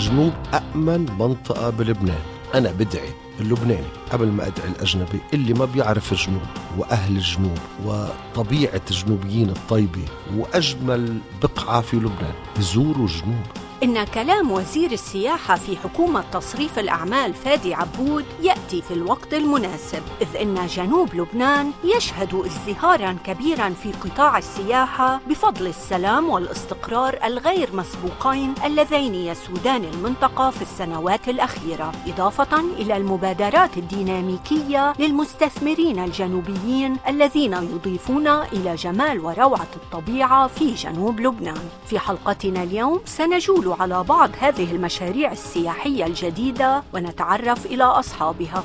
الجنوب أأمن منطقة بلبنان. أنا بدعي اللبناني قبل ما أدعي الأجنبي اللي ما بيعرف الجنوب وأهل الجنوب وطبيعة الجنوبيين الطيبة وأجمل بقعة في لبنان، يزوروا الجنوب. إن كلام وزير السياحة في حكومة تصريف الأعمال فادي عبود يأتي في الوقت المناسب، إذ إن جنوب لبنان يشهد ازدهاراً كبيراً في قطاع السياحة بفضل السلام والاستقرار الغير مسبوقين اللذين يسودان المنطقة في السنوات الأخيرة، إضافة إلى المبادرات الديناميكية للمستثمرين الجنوبيين الذين يضيفون إلى جمال وروعة الطبيعة في جنوب لبنان. في حلقتنا اليوم سنجول على بعض هذه المشاريع السياحية الجديدة ونتعرف إلى أصحابها.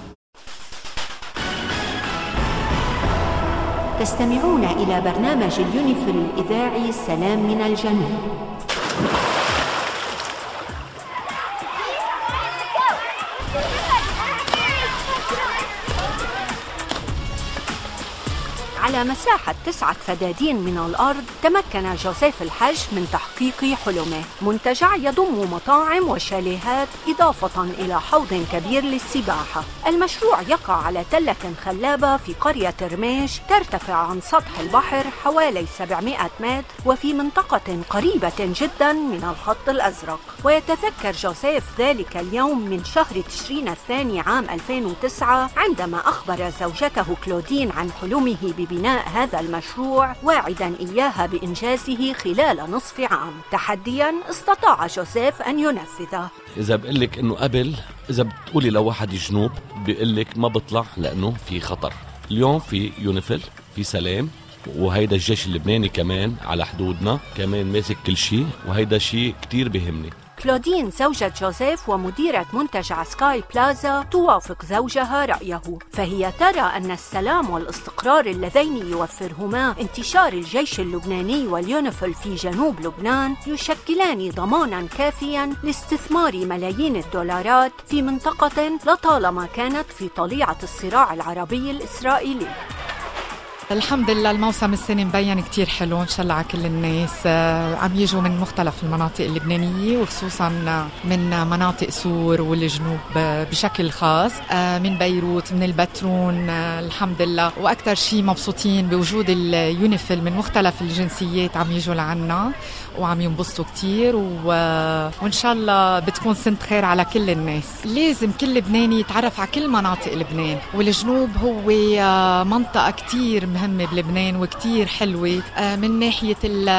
تستمعون إلى برنامج اليونيفل الإذاعي سلام من الجنوب. على مساحة 9 فدادين من الأرض تمكن جوزيف الحج من تحقيق حلمه، منتجع يضم مطاعم وشاليهات إضافة إلى حوض كبير للسباحة. المشروع يقع على تلة خلابة في قرية رميش ترتفع عن سطح البحر حوالي 700 متر وفي منطقة قريبة جدا من الخط الأزرق. ويتذكر جوزيف ذلك اليوم من شهر تشرين الثاني عام 2009 عندما أخبر زوجته كلودين عن حلمه ببناء هذا المشروع، واعدا إياها بإنجازه خلال نصف عام، تحديا استطاع جوزيف أن ينفذه. إذا بقلك إنه قبل، إذا بتقولي لواحد جنوب بقلك ما بطلع لأنه في خطر. اليوم في يونيفل، في سلام، وهيدا الجيش اللبناني كمان على حدودنا كمان ماسك كل شيء، وهيدا شيء كتير بيهمني. كلودين زوجة جوزيف ومديرة منتجع سكاي بلازا توافق زوجها رأيه، فهي ترى أن السلام والاستقرار اللذين يوفرهما انتشار الجيش اللبناني واليونيفل في جنوب لبنان يشكلان ضمانا كافيا لاستثمار ملايين الدولارات في منطقة لطالما كانت في طليعة الصراع العربي الإسرائيلي. الحمد لله الموسم السنة مبين كتير حلو إن شاء الله على كل الناس. عم يجوا من مختلف المناطق اللبنانية وخصوصا من مناطق سور والجنوب بشكل خاص، من بيروت، من البترون، الحمد لله. وأكتر شيء مبسوطين بوجود اليونيفل من مختلف الجنسيات عم يجوا لعنا وعم ينبسطوا كتير، وإن شاء الله بتكون سنة خير على كل الناس. لازم كل لبناني يتعرف على كل مناطق لبنان، والجنوب هو منطقة كتير مهمة بلبنان وكتير حلوة من ناحية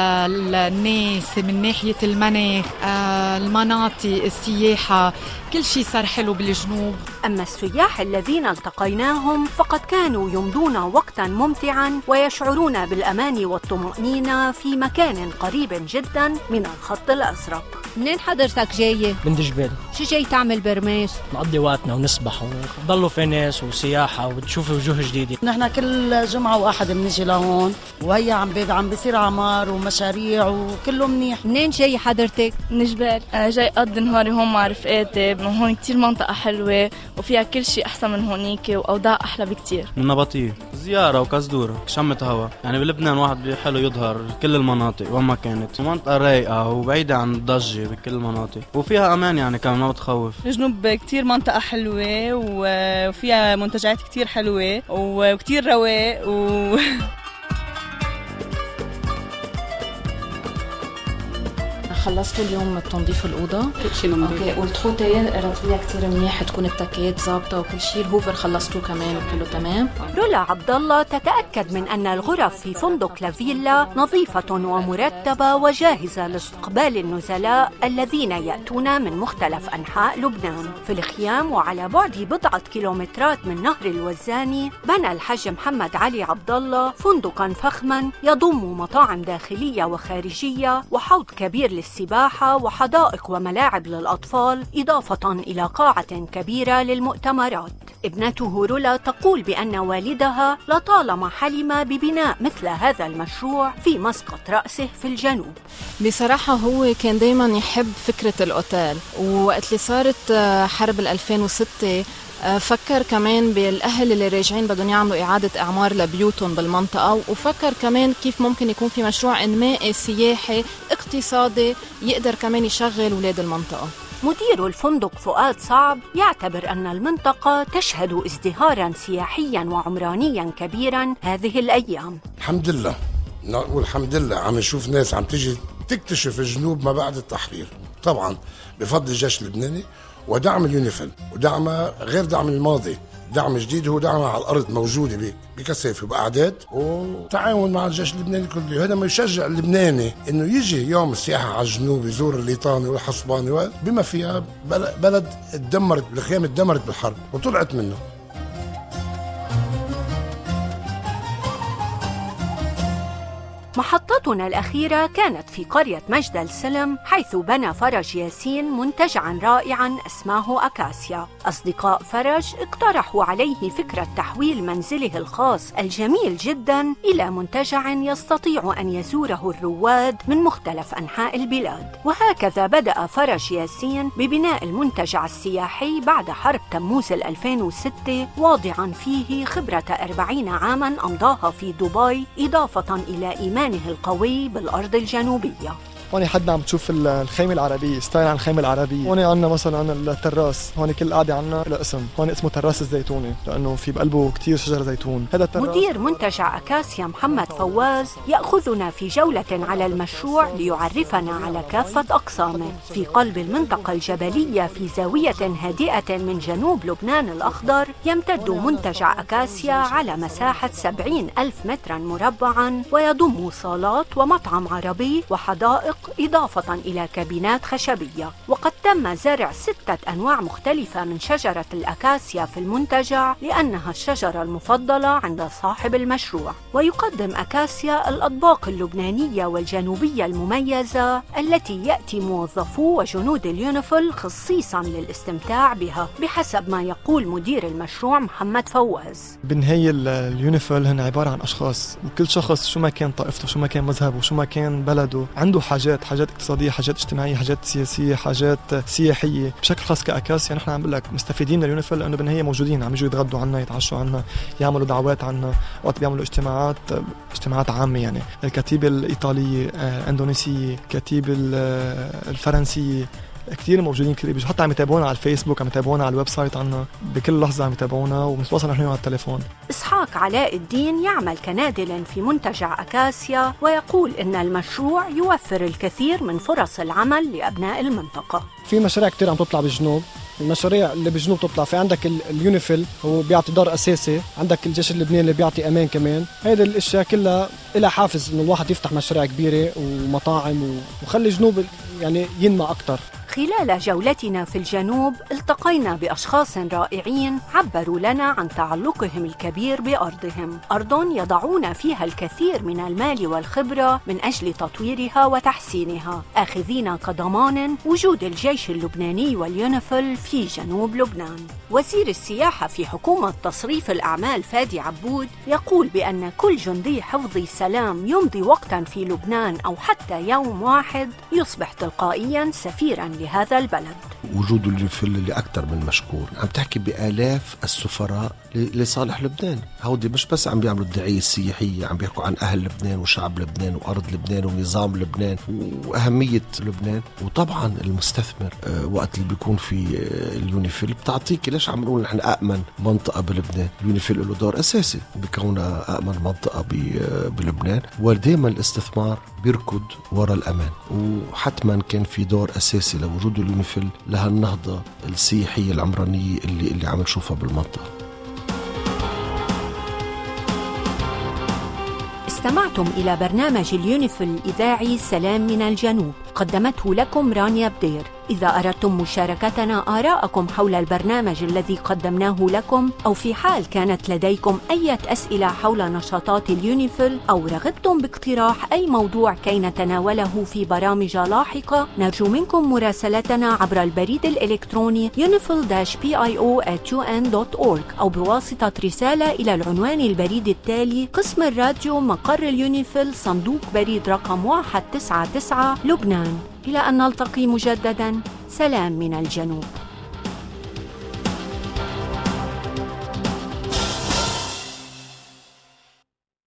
الناس، من ناحية المناخ، المناطق، السياحة، كل شيء صار حلو بالجنوب. أما السياح الذين التقيناهم فقد كانوا يمضون وقتا ممتعا ويشعرون بالأمان والطمأنينة في مكان قريب جدا من الخط الأزرق. منين حضرتك جاية؟ من دجبال. شو جاي تعمل برميش؟ نقضي وقتنا ونسبح وضلوا في ناس وسياحة وتشوف وجوه جديدة. نحن كل جمعة وأحد بنيجي لهون، وهي عم بيصير عمار ومشاريع وكله منيح. منين جاي حضرتك؟ من جبال. جاي أقضي نهاري هون مع رفقاتي، هون كتير منطقة حلوة وفيها كل شيء أحسن من هونيك وأوضاع أحلى بكتير. من نبطية زيارة وكزدورة شمة هوا، يعني بلبنان واحد حلو يظهر كل المناطق وين ما كانت، منطقة رايقة وبعيدة عن الضجة بكل المناطق وفيها أمان، يعني كمان ما بتخوف. الجنوب كتير منطقة حلوة وفيها منتجعات كتير حلوة وكتير رواق خلصتوا اليوم تنظيف الأوضة؟ كل شيء نظيف. اوكي، والتخوتة رتبيها كتير منيح، تكون التكات ظابطة وكل شيء، الهوفر خلصتوه كمان وكله تمام. رولا عبد الله تتأكد من أن الغرف في فندق لافيلا نظيفة ومرتبة وجاهزة لاستقبال النزلاء الذين يأتون من مختلف أنحاء لبنان. في الخيام وعلى بعد بضعة كيلومترات من نهر الوزاني بنى الحج محمد علي عبد الله فندقا فخما يضم مطاعم داخلية وخارجية وحوض كبير للسباحة وحدائق وملاعب للأطفال، إضافة إلى قاعة كبيرة للمؤتمرات. ابنته رولا تقول بأن والدها لطالما حلم ببناء مثل هذا المشروع في مسقط رأسه في الجنوب. بصراحة هو كان دايما يحب فكرة الأوتيل، ووقت اللي صارت حرب 2006 فكر كمان بالأهل اللي راجعين بدهم يعملوا إعادة إعمار لبيوتهم بالمنطقة، وفكر كمان كيف ممكن يكون في مشروع إنمائي سياحي اقتصادي يقدر كمان يشغل أولاد المنطقة. مدير الفندق فؤاد صعب يعتبر أن المنطقة تشهد ازدهاراً سياحياً وعمرانياً كبيراً هذه الأيام. الحمد لله، نقول الحمد لله، عم نشوف ناس عم تيجي تكتشف الجنوب ما بعد التحرير، طبعاً بفضل الجيش اللبناني ودعم اليونيفيل، ودعمه غير دعم الماضي، دعم جديد هو دعم على الأرض موجودة بكثافة وبأعداد وتعاون مع الجيش اللبناني كله. هذا ما يشجع اللبناني إنه يجي يوم السياحة على الجنوب يزور الليطاني والحصباني بما فيها بلد اتدمرت، الخيام اتدمرت بالحرب وطلعت منه. محطتنا الأخيرة كانت في قرية مجد السلم، حيث بنى فرج ياسين منتجعاً رائعاً اسمه أكاسيا. أصدقاء فرج اقترحوا عليه فكرة تحويل منزله الخاص الجميل جداً إلى منتجع يستطيع أن يزوره الرواد من مختلف أنحاء البلاد. وهكذا بدأ فرج ياسين ببناء المنتجع السياحي بعد حرب تموز 2006، واضعاً فيه خبرة 40 عاماً أمضاها في دبي، إضافة إلى إيمانه القوي بالأرض الجنوبية. هون حد عم تشوف الخيمة العربية، ستايل عن الخيمة العربية. هون عنا مثلا التراس، هون كل قاعدة عنا له اسم، هون اسمه تراس الزيتوني لأنه في بقلبه كتير شجر زيتون. هذا التراس. مدير منتجع أكاسيا محمد فواز يأخذنا في جولة على المشروع ليعرفنا على كافة أقسامه. في قلب المنطقة الجبلية في زاوية هادئة من جنوب لبنان الأخضر، يمتد منتجع أكاسيا على مساحة 70,000 مترا مربعا، ويضم صالات ومطعم عربي وحدائق، إضافة إلى كابينات خشبية. وقد تم زرع 6 أنواع مختلفة من شجرة الأكاسيا في المنتجع، لأنها الشجرة المفضلة عند صاحب المشروع. ويقدم أكاسيا الأطباق اللبنانية والجنوبية المميزة التي يأتي موظفو وجنود اليونيفيل خصيصا للاستمتاع بها، بحسب ما يقول مدير المشروع محمد فواز. بالنهاية اليونيفيل هن عبارة عن أشخاص، وكل شخص شو ما كان طائفته، شو ما كان مذهبه، شو ما كان بلده، عنده حاجات اقتصادية، حاجات اجتماعية، حاجات سياسية، حاجات سياحية. بشكل خاص كأكاسيا نحن عم بقول لك مستفيدين من اليونيفيل، لأنه بالنهاية موجودين، عم يجوا يتغدوا عنا، يتعشوا عنا، يعملوا دعوات عنا، وقت بيعملوا اجتماعات عامة. يعني الكتيبة الإيطالية، الإندونيسية، الكتيبة الفرنسية، كتير موجودين، كتير بيجوا، حتى عم يتابعونا على الفيسبوك، عم يتابعونا على الويب سايت عنا، بكل لحظة عم يتابعونا، وبنتواصل نحن على التليفون. إسحاق علاء الدين يعمل كنادل في منتجع أكاسيا، ويقول إن المشروع يوفر الكثير من فرص العمل لأبناء المنطقة. في مشاريع كتير عم تطلع بالجنوب، المشاريع اللي بالجنوب تطلع، في عندك اليونيفيل هو بيعطي دور أساسي، عندك الجيش اللبناني اللي بيعطي أمان كمان. هيدا الأشياء كلها إلها حافز إنه الواحد يفتح مشاريع كبيرة ومطاعم وخلي الجنوب يعني ينمى أكتر. خلال جولتنا في الجنوب التقينا بأشخاص رائعين عبروا لنا عن تعلقهم الكبير بأرضهم، أرض يضعون فيها الكثير من المال والخبرة من أجل تطويرها وتحسينها، آخذين كضمان وجود الجيش اللبناني واليونيفيل في جنوب لبنان. وزير السياحة في حكومة تصريف الأعمال فادي عبود يقول بأن كل جندي حفظي سلام يمضي وقتا في لبنان أو حتى يوم واحد يصبح تلقائيا سفيرا لهذا البلد. وجود اليونيفيل اللي أكثر من مشكور، عم تحكي بآلاف السفراء لصالح لبنان. هودي مش بس عم بيعملوا الدعاية السياحية، عم بيحكوا عن أهل لبنان وشعب لبنان وأرض لبنان ونظام لبنان وأهمية لبنان. وطبعا المستثمر وقت اللي بيكون في اليونيفيل بتعطيك، ليش عم نقول نحن أأمن منطقة بلبنان؟ اليونيفيل له دور أساسي بكونها أأمن منطقة بلبنان، ودائما الاستثمار بيركض وراء الأمان، وحتما كان في دور أساسي لوجود اليونيفيل لها النهضة السياحية العمرانية اللي عم نشوفها بالمنطقة. استمعتم إلى برنامج اليونيفيل الإذاعي سلام من الجنوب، قدمته لكم رانيا بدير. إذا أردتم مشاركتنا آراءكم حول البرنامج الذي قدمناه لكم، أو في حال كانت لديكم أي أسئلة حول نشاطات اليونيفيل، أو رغبتم باقتراح أي موضوع كي نتناوله في برامج لاحقة، نرجو منكم مراسلتنا عبر البريد الإلكتروني unifil-pio@un.org، أو بواسطة رسالة إلى العنوان البريد التالي: قسم الراديو، مقر اليونيفيل، صندوق بريد رقم 199 لبنان. إلى أن نلتقي مجددا، سلام من الجنوب.